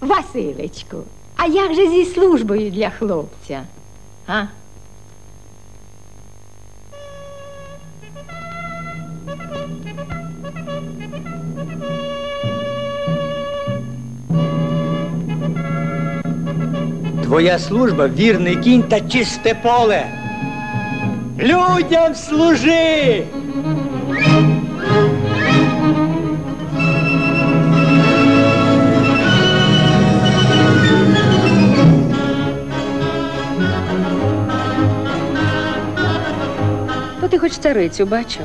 Василечку, а як же зі службою для хлопця? А? Твоя служба – вірний кінь та чисте поле. Людям служи! То ти хоч царицю бачив?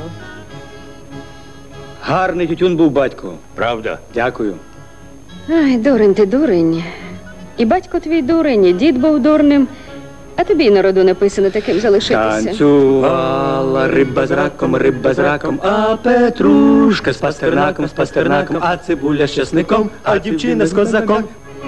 Гарний тютюн був батько. Правда? Дякую. Ай, дурень ти, дурень. І батько твій дурень, і дід був дурним. А тобі й на роду написано таким залишитися. Танцювала риба з раком, а петрушка з пастернаком, а цибуля з часником, а дівчина з козаком.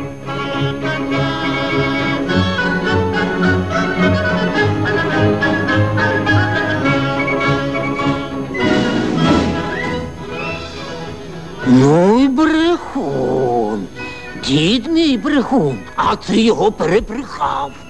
Ну й брехун. Дід мій брехун, а ти його перебрехав.